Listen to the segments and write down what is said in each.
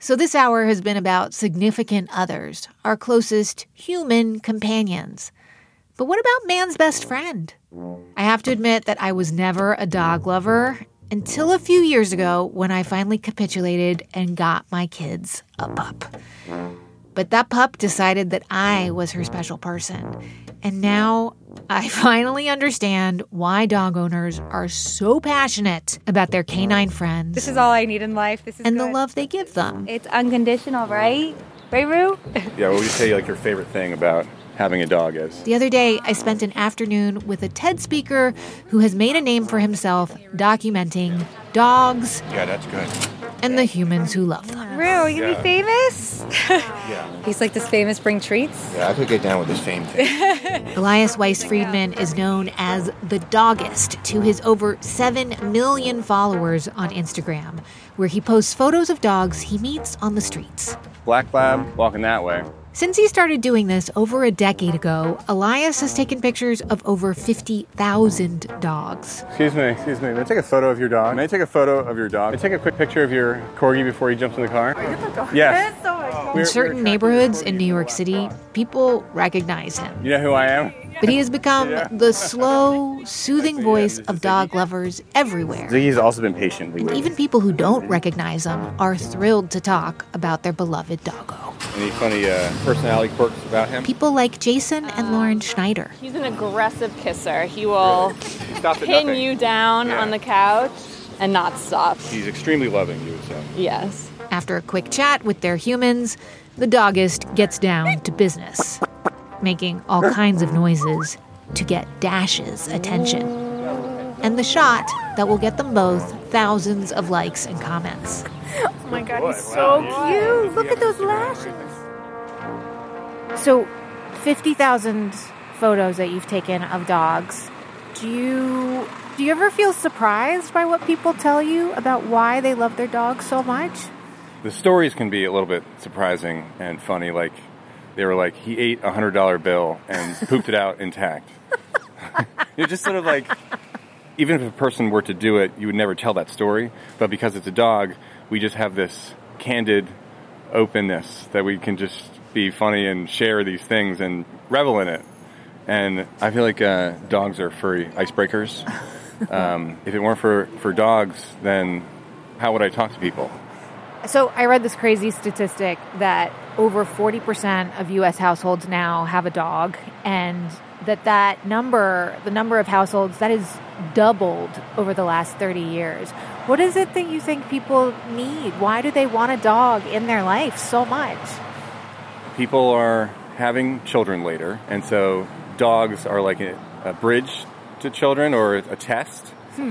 So this hour has been about significant others, our closest human companions. But what about man's best friend? I have to admit that I was never a dog lover until a few years ago when I finally capitulated and got my kids a pup. But that pup decided that I was her special person. And now I finally understand why dog owners are so passionate about their canine friends. This is all I need in life. This is and good. the love they give them. It's unconditional, right? Right, Rue? Yeah, what would you say your favorite thing about having a dog is? The other day, I spent an afternoon with a TED speaker who has made a name for himself documenting dogs. Yeah, that's good. And the humans who love them. Rue, are you gonna be famous? Yeah. He's like this famous bring treats. Yeah, I could get down with this fame thing. Elias Weiss-Friedman is known as the Doggist to his over 7 million followers on Instagram, where he posts photos of dogs he meets on the streets. Black Lab, walking that way. Since he started doing this over a decade ago, Elias has taken pictures of over 50,000 dogs. Excuse me. May I take a photo of your dog? May I take a photo of your dog? May I take a quick picture of your corgi before he jumps in the car? Yes. In certain neighborhoods in New York City, people recognize him. You know who I am? But he has become the slow, soothing voice of dog lovers everywhere. Ziggy's also been patiently And waiting. even people who don't recognize him are thrilled to talk about their beloved doggo. Any funny personality quirks about him? People like Jason and Lauren Schneider. He's an aggressive kisser. He will Stops at pin nothing. you down on the couch and not stop. He's extremely loving, you would say. Yes. After a quick chat with their humans, the Doggist gets down to business, making all kinds of noises to get Dash's attention. And the shot that will get them both thousands of likes and comments. Oh my God, he's so cute. Look at those lashes. So, 50,000 photos that you've taken of dogs. Do you ever feel surprised by what people tell you about why they love their dogs so much? The stories can be a little bit surprising and funny. Like, they were like, he ate a $100 bill and pooped it out intact. You're just sort of like, even if a person were to do it, you would never tell that story. But because it's a dog, we just have this candid openness that we can just be funny and share these things and revel in it. And I feel like dogs are furry icebreakers. If it weren't for dogs, then how would I talk to people? So I read this crazy statistic that over 40% of U.S. households now have a dog, and that number, the number of households, that has doubled over the last 30 years. What is it that you think people need? Why do they want a dog in their life so much? People are having children later, and so dogs are like a bridge to children or a test.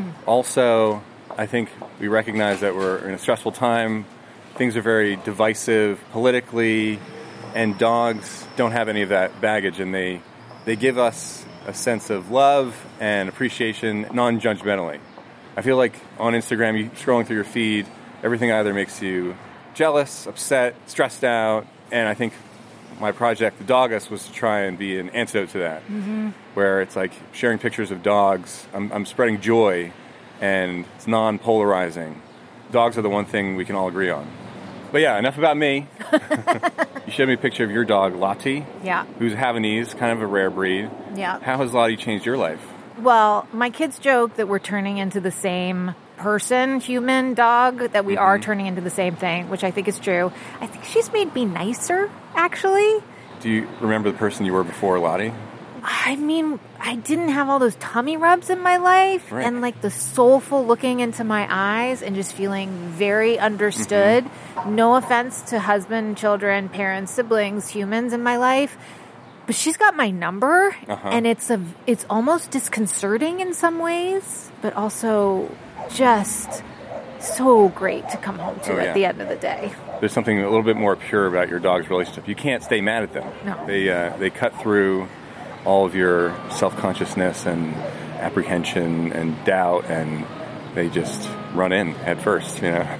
Also, I think we recognize that we're in a stressful time. Things are very divisive politically, and dogs don't have any of that baggage, and they give us a sense of love and appreciation non-judgmentally. I feel like on Instagram, you scrolling through your feed, everything either makes you jealous, upset, stressed out, and I think my project, The Doggist, was to try and be an antidote to that, where it's like sharing pictures of dogs. I'm spreading joy, and it's non-polarizing. Dogs are the one thing we can all agree on. But yeah, enough about me. You showed me a picture of your dog, Lottie. Yeah. Who's Havanese, kind of a rare breed. Yeah. How has Lottie changed your life? Well, my kids joke that we're turning into the same person, human, dog, that we are turning into the same thing, which I think is true. I think she's made me nicer, actually. Do you remember the person you were before Lottie? I mean, I didn't have all those tummy rubs in my life, Right. and like the soulful looking into my eyes and just feeling very understood. No offense to husband, children, parents, siblings, humans in my life, but she's got my number, and it's almost disconcerting in some ways, but also just so great to come home to at the end of the day. There's something a little bit more pure about your dog's relationship. You can't stay mad at them. No. They cut through all of your self-consciousness and apprehension and doubt, and they just run in head first, you know.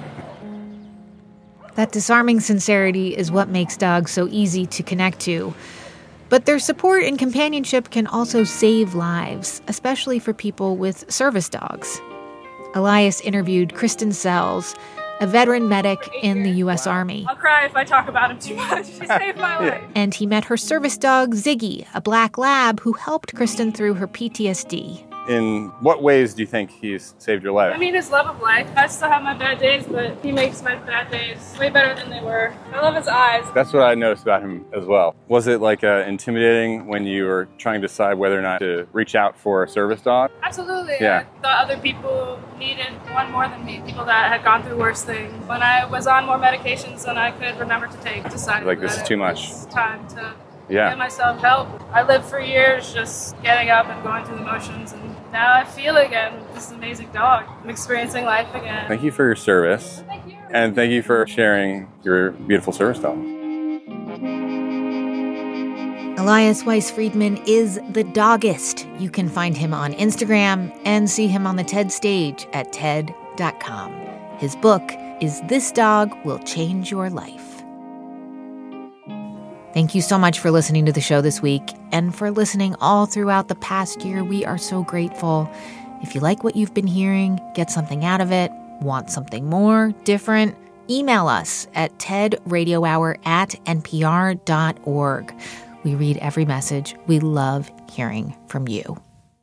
That disarming sincerity is what makes dogs so easy to connect to. But their support and companionship can also save lives, especially for people with service dogs. Elias interviewed Kristen Sells, a veteran medic in the U.S. Army. I'll cry if I talk about him too much. He saved my life. And he met her service dog, Ziggy, a black lab who helped Kristen through her PTSD. In what ways do you think he's saved your life? I mean, his love of life. I still have my bad days, but he makes my bad days way better than they were. I love his eyes. That's what I noticed about him as well. Was it like intimidating when you were trying to decide whether or not to reach out for a service dog? Absolutely. Yeah. I thought other people needed one more than me, people that had gone through worse things. When I was on more medications than I could remember to take, decided Like, this that is too it much. was time to Yeah. get myself help. I lived for years just getting up and going through the motions, and now I feel again with this amazing dog. I'm experiencing life again. Thank you for your service. Thank you. And thank you for sharing your beautiful service dog. Elias Weiss Friedman is the doggist. You can find him on Instagram and see him on the TED stage at TED.com. His book is This Dog Will Change Your Life. Thank you so much for listening to the show this week and for listening all throughout the past year. We are so grateful. If you like what you've been hearing, get something out of it, want something more, different, email us at tedradiohour@npr.org. We read every message. We love hearing from you.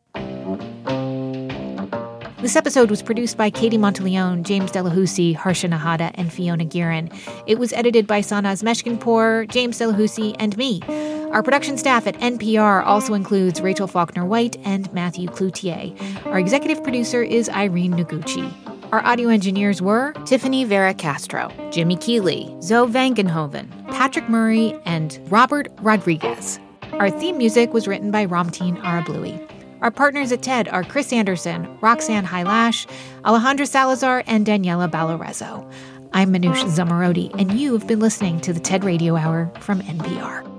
This episode was produced by Katie Monteleone, James Delahousie, Harsha Nahata, and Fiona Guerin. It was edited by Sanaz Meshkinpour, James Delahousie, and me. Our production staff at NPR also includes Rachel Faulkner-White and Matthew Cloutier. Our executive producer is Irene Noguchi. Our audio engineers were Tiffany Vera Castro, Jimmy Keeley, Zoe Vangenhoven, Patrick Murray, and Robert Rodriguez. Our theme music was written by Ramteen Arablouei. Our partners at TED are Chris Anderson, Roxanne Hylash, Alejandra Salazar, and Daniela Balarezo. I'm Manoush Zomorodi, and you have been listening to the TED Radio Hour from NPR.